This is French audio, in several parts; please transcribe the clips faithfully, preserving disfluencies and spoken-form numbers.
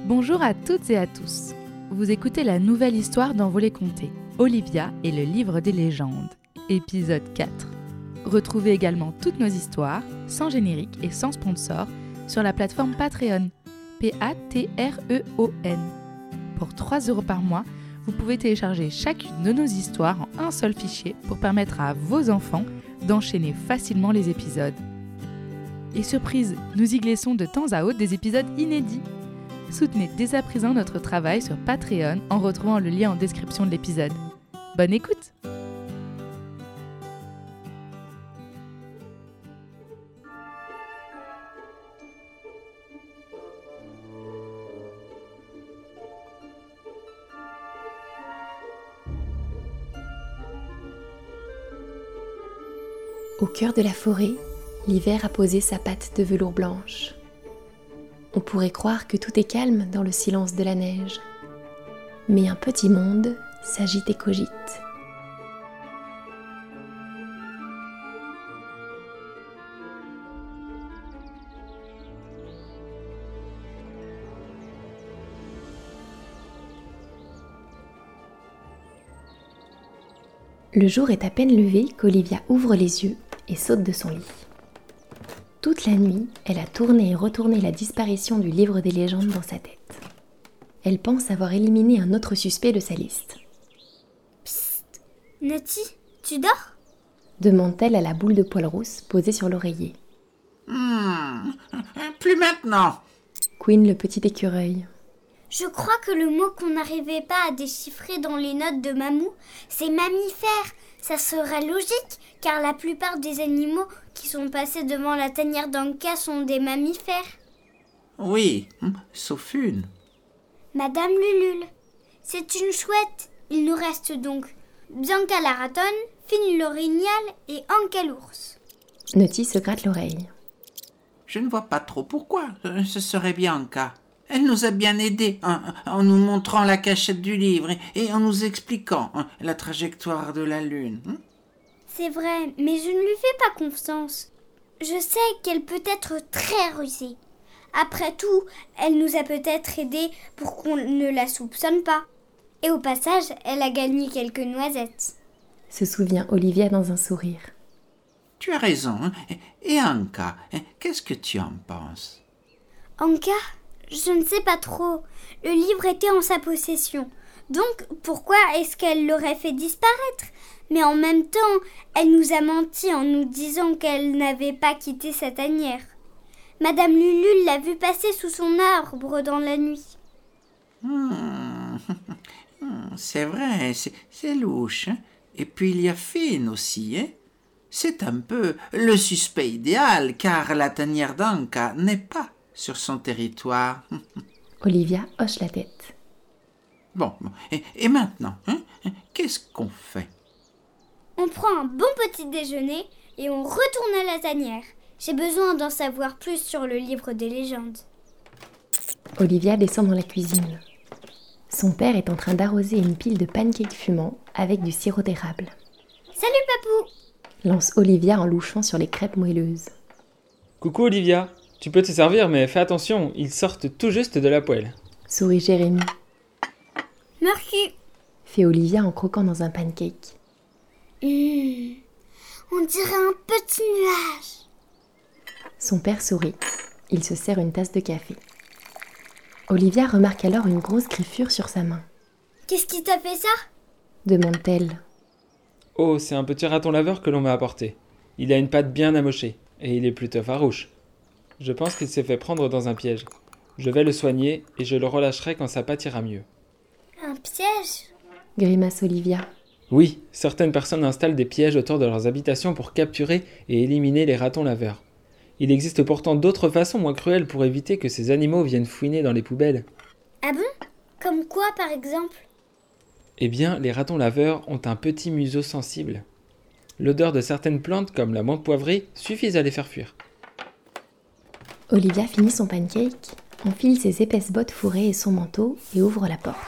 Bonjour à toutes et à tous. Vous écoutez la nouvelle histoire d'Envolée Conté, Olivia et le livre des légendes, épisode quatre. Retrouvez également toutes nos histoires, sans générique et sans sponsor, sur la plateforme Patreon, P A T R E O N. Pour trois euros par mois, vous pouvez télécharger chacune de nos histoires en un seul fichier pour permettre à vos enfants d'enchaîner facilement les épisodes. Et surprise, nous y glissons de temps à autre des épisodes inédits. Soutenez dès à présent notre travail sur Patreon en retrouvant le lien en description de l'épisode. Bonne écoute! Au cœur de la forêt, l'hiver a posé sa patte de velours blanche. On pourrait croire que tout est calme dans le silence de la neige. Mais un petit monde s'agite et cogite. Le jour est à peine levé qu'Olivia ouvre les yeux et saute de son lit. Toute la nuit, elle a tourné et retourné la disparition du livre des légendes dans sa tête. Elle pense avoir éliminé un autre suspect de sa liste. Psst, Natty, tu dors ? Demande-t-elle à la boule de poils rousse posée sur l'oreiller. Hmm, plus maintenant. Couine le petit écureuil. Je crois que le mot qu'on n'arrivait pas à déchiffrer dans les notes de Mamou, c'est mammifère. Ça serait logique, car la plupart des animaux qui sont passés devant la tanière d'Anka sont des mammifères. Oui, sauf une. Madame Lulule, c'est une chouette. Il nous reste donc Bianca la ratonne, Fine l'orignal et Anka l'ours. Natty se gratte l'oreille. Je ne vois pas trop pourquoi. Ce serait Bianca. Elle nous a bien aidés en, en nous montrant la cachette du livre et, et en nous expliquant hein, la trajectoire de la Lune. Hein? C'est vrai, mais je ne lui fais pas confiance. Je sais qu'elle peut être très rusée. Après tout, elle nous a peut-être aidés pour qu'on ne la soupçonne pas. Et au passage, elle a gagné quelques noisettes. Se souvient Olivia dans un sourire. Tu as raison. Hein? Et Anka, qu'est-ce que tu en penses ? Anka ? Je ne sais pas trop. Le livre était en sa possession. Donc, pourquoi est-ce qu'elle l'aurait fait disparaître ? Mais en même temps, elle nous a menti en nous disant qu'elle n'avait pas quitté sa tanière. Madame Lulule l'a vu passer sous son arbre dans la nuit. Hmm. C'est vrai, c'est, c'est louche. Hein? Et puis il y a Fine aussi. Hein? C'est un peu le suspect idéal, car la tanière d'Anka n'est pas sur son territoire. Olivia hoche la tête. Bon, et, et maintenant, hein, qu'est-ce qu'on fait ? On prend un bon petit déjeuner et on retourne à la tanière. J'ai besoin d'en savoir plus sur le livre des légendes. Olivia descend dans la cuisine. Son père est en train d'arroser une pile de pancakes fumants avec du sirop d'érable. Salut papou ! Lance Olivia en louchant sur les crêpes moelleuses. Coucou Olivia, tu peux te servir mais fais attention, ils sortent tout juste de la poêle. Sourit Jérémy. Merci, fait Olivia en croquant dans un pancake. Mmh, on dirait un petit nuage. Son père sourit. Il se sert une tasse de café. Olivia remarque alors une grosse griffure sur sa main. Qu'est-ce qui t'a fait ça ? Demande-t-elle. Oh, c'est un petit raton laveur que l'on m'a apporté. Il a une patte bien amochée et il est plutôt farouche. Je pense qu'il s'est fait prendre dans un piège. Je vais le soigner et je le relâcherai quand sa patte ira mieux. Un piège ? Grimace Olivia. Oui, certaines personnes installent des pièges autour de leurs habitations pour capturer et éliminer les ratons laveurs. Il existe pourtant d'autres façons moins cruelles pour éviter que ces animaux viennent fouiner dans les poubelles. Ah bon ? Comme quoi par exemple ? Eh bien, les ratons laveurs ont un petit museau sensible. L'odeur de certaines plantes, comme la menthe poivrée, suffit à les faire fuir. Olivia finit son pancake, enfile ses épaisses bottes fourrées et son manteau et ouvre la porte.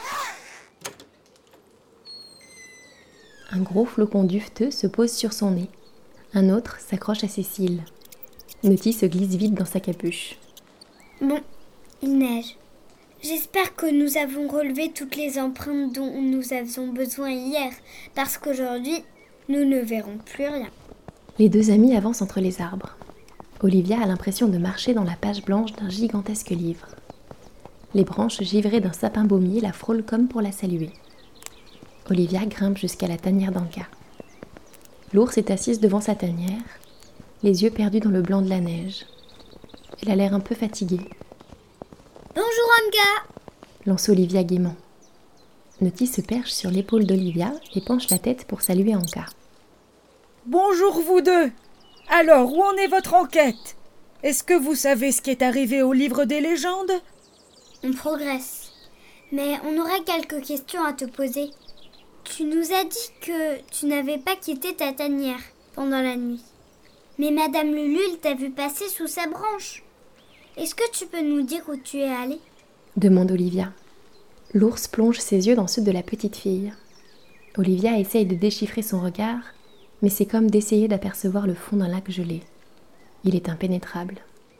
Un gros flocon duveteux se pose sur son nez. Un autre s'accroche à ses cils. Natty se glisse vite dans sa capuche. Bon, il neige. J'espère que nous avons relevé toutes les empreintes dont nous avions besoin hier, parce qu'aujourd'hui, nous ne verrons plus rien. Les deux amis avancent entre les arbres. Olivia a l'impression de marcher dans la page blanche d'un gigantesque livre. Les branches givrées d'un sapin baumier la frôlent comme pour la saluer. Olivia grimpe jusqu'à la tanière d'Anka. L'ours est assise devant sa tanière, les yeux perdus dans le blanc de la neige. Elle a l'air un peu fatiguée. Bonjour Anka, lance Olivia gaiement. Noti se perche sur l'épaule d'Olivia et penche la tête pour saluer Anka. Bonjour vous deux. Alors, où en est votre enquête? Est-ce que vous savez ce qui est arrivé au livre des légendes? On progresse, mais on aurait quelques questions à te poser. Tu nous as dit que tu n'avais pas quitté ta tanière pendant la nuit. Mais Madame Lulule t'a vu passer sous sa branche. Est-ce que tu peux nous dire où tu es allée? Demande Olivia. L'ours plonge ses yeux dans ceux de la petite fille. Olivia essaye de déchiffrer son regard, mais c'est comme d'essayer d'apercevoir le fond d'un lac gelé. Il est impénétrable.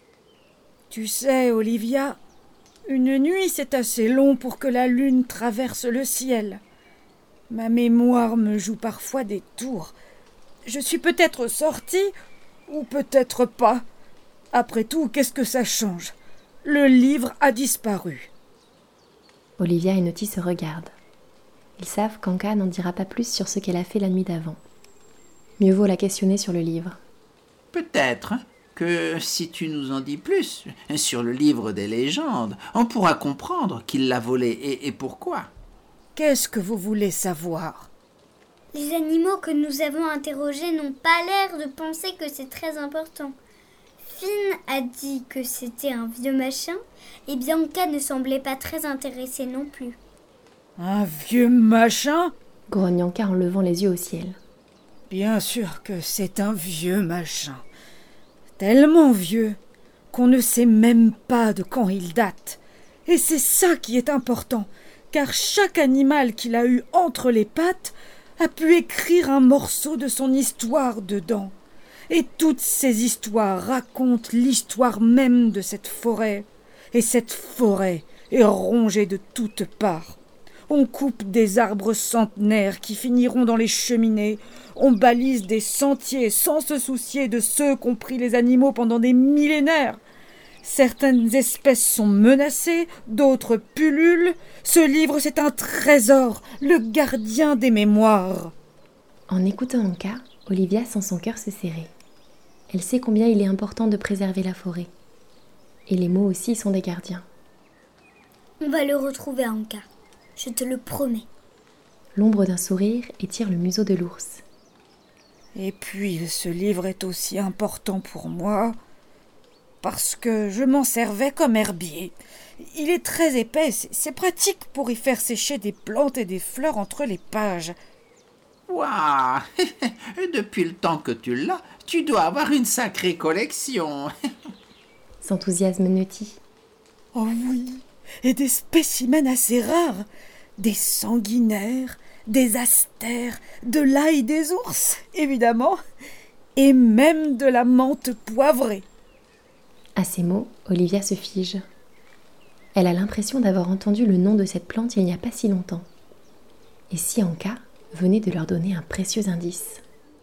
Tu sais, Olivia, une nuit c'est assez long pour que la lune traverse le ciel. Ma mémoire me joue parfois des tours. Je suis peut-être sortie, ou peut-être pas. Après tout, qu'est-ce que ça change? Le livre a disparu. Olivia et Noti se regardent. Ils savent qu'Anka n'en dira pas plus sur ce qu'elle a fait la nuit d'avant. Mieux vaut la questionner sur le livre. Peut-être que si tu nous en dis plus sur le livre des légendes, on pourra comprendre qui l'a volé et, et pourquoi. Qu'est-ce que vous voulez savoir? Les animaux que nous avons interrogés n'ont pas l'air de penser que c'est très important. Finn a dit que c'était un vieux machin, et Bianca ne semblait pas très intéressée non plus. Un vieux machin? Grogne Anka en levant les yeux au ciel. Bien sûr que c'est un vieux machin. Tellement vieux qu'on ne sait même pas de quand il date. Et c'est ça qui est important, car chaque animal qu'il a eu entre les pattes a pu écrire un morceau de son histoire dedans. Et toutes ces histoires racontent l'histoire même de cette forêt. Et cette forêt est rongée de toutes parts. On coupe des arbres centenaires qui finiront dans les cheminées. On balise des sentiers sans se soucier de ceux qu'ont pris les animaux pendant des millénaires. Certaines espèces sont menacées, d'autres pullulent. Ce livre, c'est un trésor, le gardien des mémoires. En écoutant Anka, Olivia sent son cœur se serrer. Elle sait combien il est important de préserver la forêt. Et les mots aussi sont des gardiens. On va le retrouver, Anka. Je te le promets. L'ombre d'un sourire étire le museau de l'ours. Et puis, ce livre est aussi important pour moi parce que je m'en servais comme herbier. Il est très épais, c'est pratique pour y faire sécher des plantes et des fleurs entre les pages. Waouh! Depuis le temps que tu l'as, tu dois avoir une sacrée collection. S'enthousiasme Noti. Oh oui, et des spécimens assez rares. Des sanguinaires, des astères, de l'ail des ours, évidemment, et même de la menthe poivrée. À ces mots, Olivia se fige. Elle a l'impression d'avoir entendu le nom de cette plante il n'y a pas si longtemps. Et si Anka venait de leur donner un précieux indice?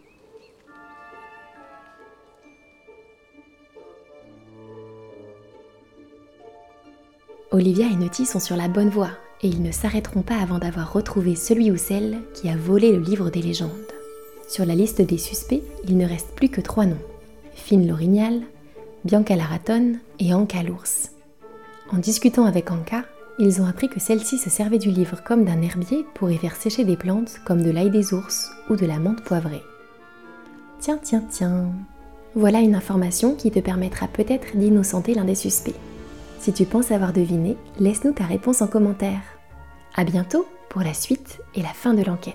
Olivia et Noti sont sur la bonne voie et ils ne s'arrêteront pas avant d'avoir retrouvé celui ou celle qui a volé le livre des légendes. Sur la liste des suspects, il ne reste plus que trois noms. Finn l'orignal, Bianca la ratonne et Anka l'ours. En discutant avec Anka, ils ont appris que celle-ci se servait du livre comme d'un herbier pour y faire sécher des plantes comme de l'ail des ours ou de la menthe poivrée. Tiens, tiens, tiens. Voilà une information qui te permettra peut-être d'innocenter l'un des suspects. Si tu penses avoir deviné, laisse-nous ta réponse en commentaire. À bientôt pour la suite et la fin de l'enquête.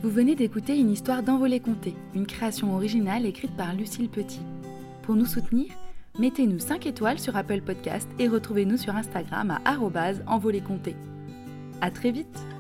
Vous venez d'écouter une histoire d'Envolée Contée, une création originale écrite par Lucille Petit. Pour nous soutenir, mettez-nous cinq étoiles sur Apple Podcast et retrouvez-nous sur Instagram à arobase envolée contée. À très vite!